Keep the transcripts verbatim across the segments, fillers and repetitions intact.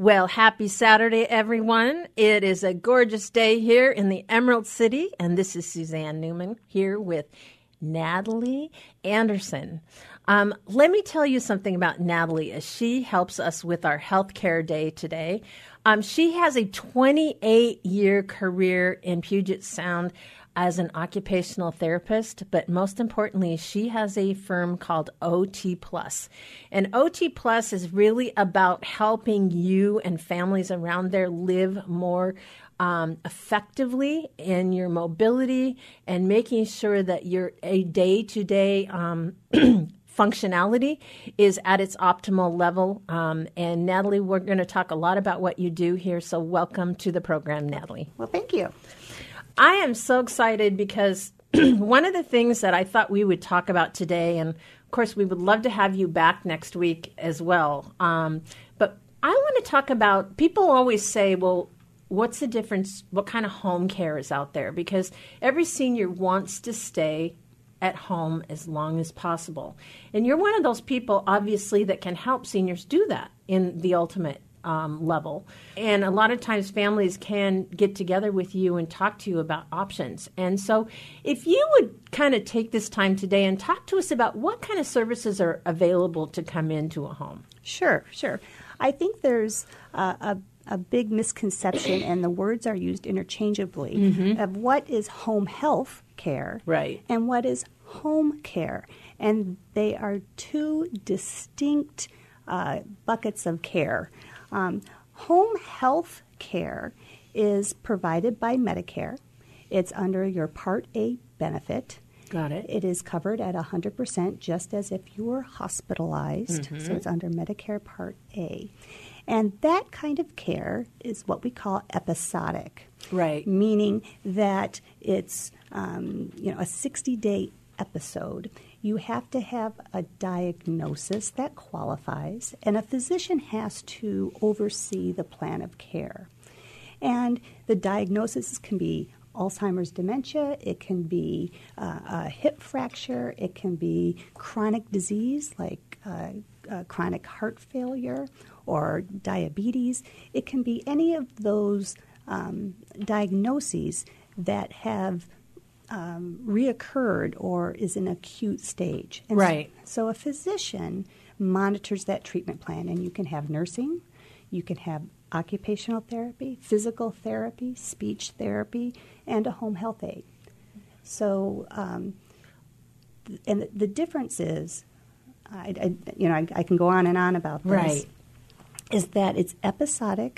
Well, happy Saturday, everyone. It is a gorgeous day here in the Emerald City, and this is Suzanne Newman here with Natalie Anderson. Um, let me tell you something about Natalie as she helps us with our healthcare day today. Um, she has a twenty-eight year career in Puget Sound as an occupational therapist, but most importantly, she has a firm called O T Plus. And O T Plus is really about helping you and families around there live more um, effectively in your mobility and making sure that your a day-to-day um, functionality is at its optimal level. Um, and Natalie, we're going to talk a lot about what you do here, so welcome to the program, Natalie. Well, thank you. I am so excited because one of the things that I thought we would talk about today, and of course we would love to have you back next week as well, um, but I want to talk about, people always say, well, what's the difference, what kind of home care is out there? Because every senior wants to stay at home as long as possible. And you're one of those people, obviously, that can help seniors do that in the ultimate Um, level. And a lot of times families can get together with you and talk to you about options. And so if you would kind of take this time today and talk to us about what kind of services are available to come into a home. Sure, sure. I think there's uh, a a big misconception, and the words are used interchangeably, mm-hmm. of what is home health care right. and what is home care. And they are two distinct uh, buckets of care. Um, home health care is provided by Medicare. It's under your Part A benefit. Got it. It is covered at one hundred percent just as if you were hospitalized. Mm-hmm. So it's under Medicare Part A. And that kind of care is what we call episodic. Right. Meaning that it's um, you know a sixty-day episode. You have to have a diagnosis that qualifies, and a physician has to oversee the plan of care. And the diagnosis can be Alzheimer's dementia, it can be uh, a hip fracture, it can be chronic disease like uh, uh, chronic heart failure or diabetes. It can be any of those um, diagnoses that have Um, reoccurred or is in acute stage. And right. So, so a physician monitors that treatment plan, and you can have nursing, you can have occupational therapy, physical therapy, speech therapy, and a home health aide. So, um, th- and the, the difference is, I, I, you know, I, I can go on and on about this, right. is that it's episodic.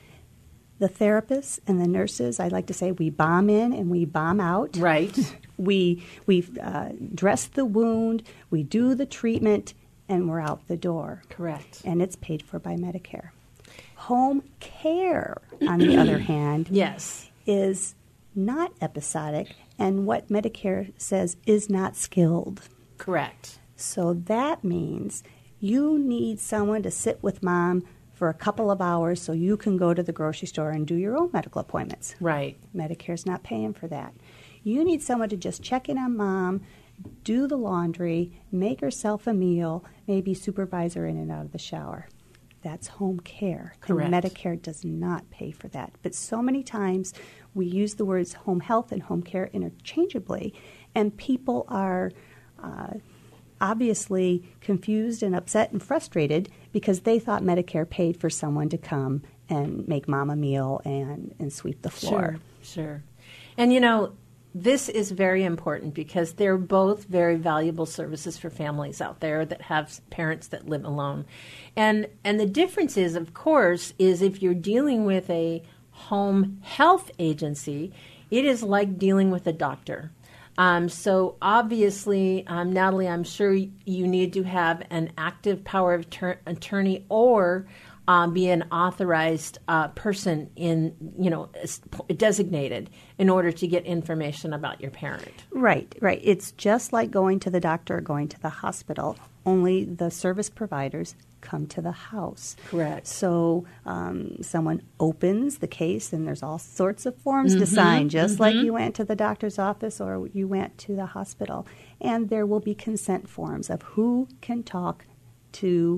The therapists and the nurses, I like to say, we bomb in and we bomb out. Right. we we uh, dress the wound, we do the treatment, and we're out the door. Correct. And it's paid for by Medicare. Home care, on the other hand, yes, is not episodic, and what Medicare says is not skilled. Correct. So that means you need someone to sit with mom for a couple of hours so you can go to the grocery store and do your own medical appointments. Right. Medicare's not paying for that. You need someone to just check in on mom, do the laundry, make herself a meal, maybe supervise her in and out of the shower. That's home care. Correct. And Medicare does not pay for that. But so many times we use the words home health and home care interchangeably, and people are uh, obviously confused and upset and frustrated because they thought Medicare paid for someone to come and make mom a meal and, and sweep the floor. Sure, sure. And, you know, this is very important because they're both very valuable services for families out there that have parents that live alone. And and the difference is, of course, is if you're dealing with a home health agency, it is like dealing with a doctor. Um, so obviously, um, Natalie, I'm sure you need to have an active power of ter- attorney or um, be an authorized uh, person in, you know, designated in order to get information about your parent. Right, right. It's just like going to the doctor or going to the hospital, only the service providers come to the house. Correct. So um, someone opens the case, and there's all sorts of forms mm-hmm, to sign, just mm-hmm. like you went to the doctor's office or you went to the hospital. And there will be consent forms of who can talk to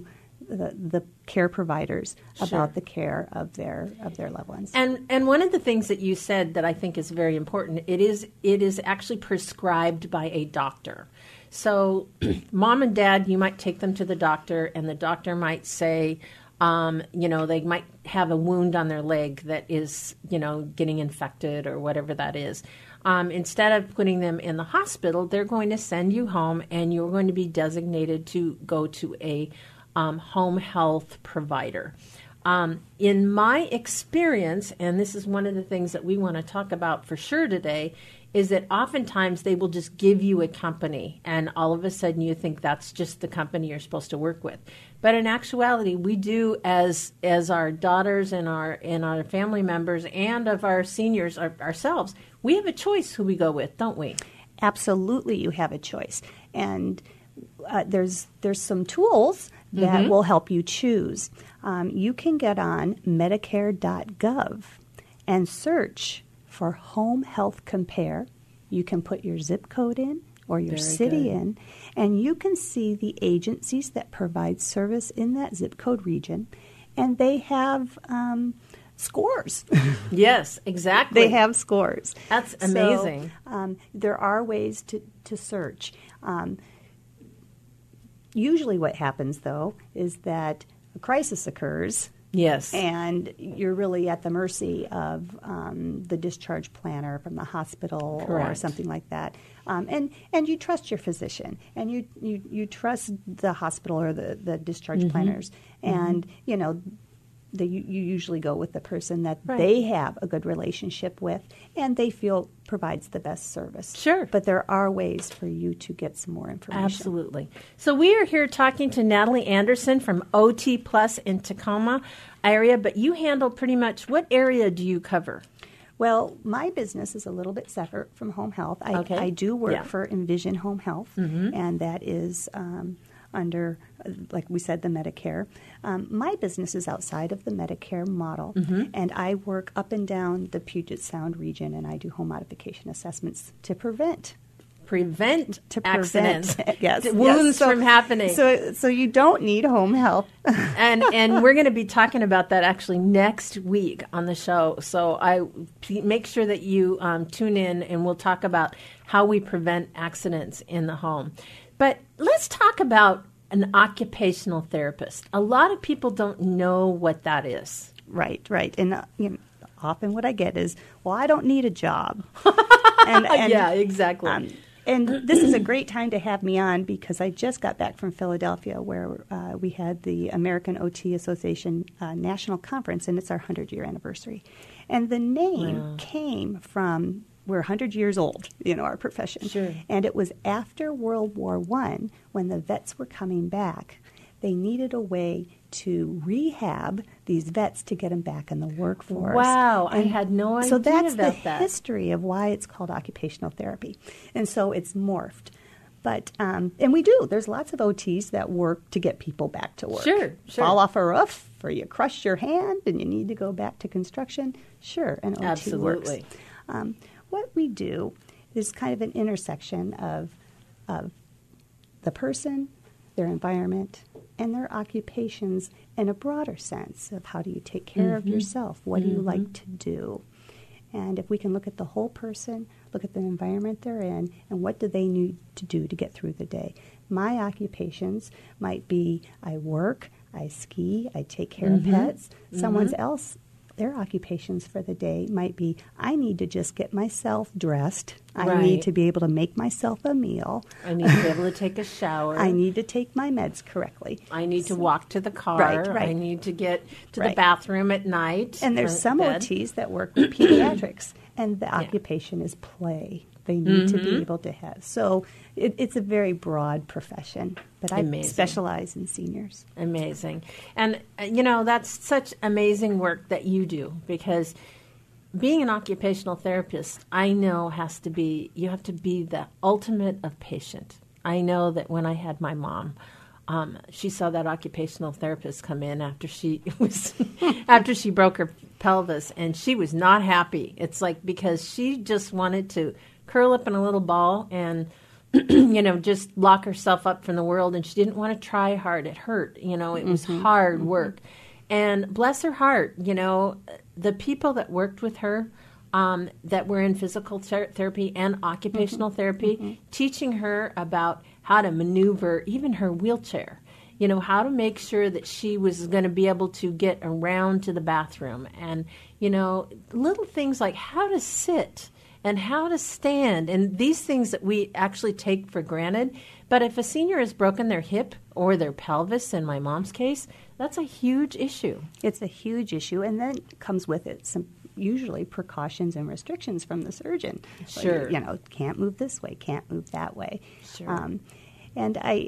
the, the care providers Sure. about the care of their of their loved ones. And and one of the things that you said that I think is very important, it is it is actually prescribed by a doctor. So mom and dad, you might take them to the doctor, and the doctor might say, um, you know, they might have a wound on their leg that is, you know, getting infected or whatever that is. Um, instead of putting them in the hospital, they're going to send you home, and you're going to be designated to go to a um, home health provider. Um, in my experience, and this is one of the things that we want to talk about for sure today, is that oftentimes they will just give you a company, and all of a sudden you think that's just the company you're supposed to work with. But in actuality, we do, as as our daughters and our and our family members and of our seniors our, ourselves, we have a choice who we go with, don't we? Absolutely, you have a choice, and uh, there's there's some tools that Mm-hmm. will help you choose. Um, you can get on Medicare dot gov and search for Home Health Compare. You can put your zip code in or your Very city good. in, and you can see the agencies that provide service in that zip code region, and they have um, scores. Yes, exactly. They have scores. That's amazing. So, um, there are ways to, to search. Um, usually what happens, though, is that a crisis occurs, Yes. and you're really at the mercy of um, the discharge planner from the hospital or Correct. something like that. Um, and, and you trust your physician, and you, you, you trust the hospital or the, the discharge Mm-hmm. planners. And, you know, the, you, you usually go with the person that Right. they have a good relationship with and they feel provides the best service. Sure. But there are ways for you to get some more information. Absolutely. So we are here talking to Natalie Anderson from O T Plus in Tacoma area, but you handle pretty much, what area do you cover? Well, my business is a little bit separate from home health. I, Okay. I do work Yeah. Mm-hmm. for Envision Home Health, and that is um, under, uh, like we said, the Medicare. Um, my business is outside of the Medicare model, Mm-hmm. and I work up and down the Puget Sound region, and I do home modification assessments to prevent Prevent to accidents, prevent yes, wounds yes. So- from happening. So, so you don't need home health. and and we're going to be talking about that actually next week on the show. So I p- make sure that you um, tune in, and we'll talk about how we prevent accidents in the home. But let's talk about an occupational therapist. A lot of people don't know what that is. Right, right. And uh, you know, often what I get is, well, I don't need a job. and, and, yeah, exactly. Um, and this is a great time to have me on because I just got back from Philadelphia where uh, we had the American O T Association uh, National Conference, and it's our hundred-year anniversary. And the name Wow. came from, we're one hundred years old, you know, our profession. Sure. And it was after World War One when the vets were coming back. They needed a way to rehab these vets to get them back in the workforce. Wow, I had no So idea that's about the that. history of why it's called occupational therapy. And so it's morphed. But, um, and we do. There's lots of O Ts that work to get people back to work. Sure, sure. Fall off a roof, or you crush your hand and you need to go back to construction. Sure, an O T Absolutely. works. Um, what we do is kind of an intersection of, of the person, their environment, and their occupations in a broader sense of how do you take care of yourself? What do you like to do? And if we can look at the whole person, look at the environment they're in, and what do they need to do to get through the day? My occupations might be I work, I ski, I take care of pets. Someone else, their occupations for the day might be I need to just get myself dressed. I Right. need to be able to make myself a meal. I need to be able to take a shower. I need to take my meds correctly. I need to walk to the car. Right, right. I need to get to the Right. bathroom at night. And there's or some bed. O Ts that work with pediatrics, and the occupation is play. They need to Mm-hmm. be able to have. So it, it's a very broad profession, but I Amazing. specialize in seniors. Amazing. And, uh, you know, that's such amazing work that you do because being an occupational therapist, I know has to be, you have to be the ultimate of patient. I know that when I had my mom, um, she saw that occupational therapist come in after she was, after she broke her pelvis, and she was not happy. It's like because she just wanted to curl up in a little ball and you know, just lock herself up from the world, and she didn't want to try hard. It hurt, you know, it was Mm-hmm. hard Mm-hmm. work. And bless her heart, you know, the people that worked with her, um, that were in physical ther- therapy and occupational Mm-hmm. therapy, Mm-hmm. teaching her about how to maneuver even her wheelchair, you know, how to make sure that she was going to be able to get around to the bathroom, and, you know, little things like how to sit and how to stand, and these things that we actually take for granted. But if a senior has broken their hip or their pelvis, in my mom's case, that's a huge issue. It's a huge issue, and then comes with it some usually precautions and restrictions from the surgeon. Sure. Like, you know, can't move this way, can't move that way. Sure. Um, and I,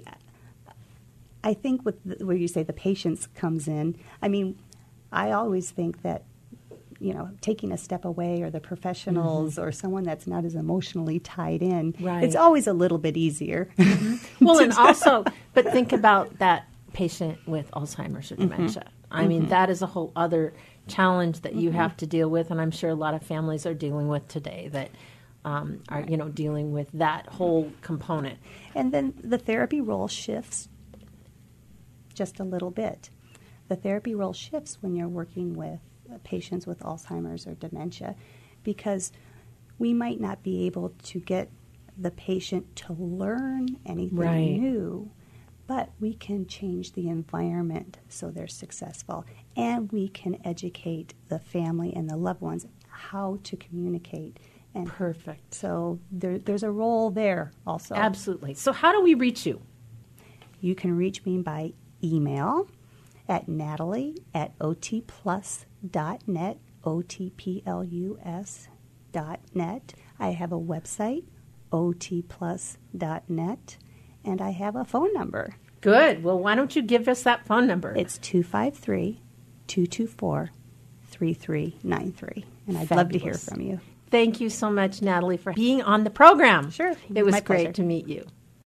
I think with the, where you say the patience comes in, I mean, I always think that, you know, taking a step away, or the professionals, mm-hmm. or someone that's not as emotionally tied in, right. it's always a little bit easier. Mm-hmm. Well, and also, but think about that patient with Alzheimer's or dementia. Mm-hmm. I mean, mm-hmm. that is a whole other challenge that you mm-hmm. have to deal with, and I'm sure a lot of families are dealing with today that um, are, you know, dealing with that whole component. And then the therapy role shifts just a little bit. The therapy role shifts when you're working with patients with Alzheimer's or dementia, because we might not be able to get the patient to learn anything right. new, but we can change the environment so they're successful, and we can educate the family and the loved ones how to communicate. And perfect. So there, there's a role there also. Absolutely. So how do we reach you? You can reach me by email at Natalie at otplus dot net, O T P L U S dot net. I have a website, O T plus dot net, and I have a phone number. Good. Well, why don't you give us that phone number? It's two five three, two two four, three three nine three, and I'd Fabulous. love to hear from you. Thank you so much, Natalie, for being on the program. Sure. It was My great pleasure. to meet you.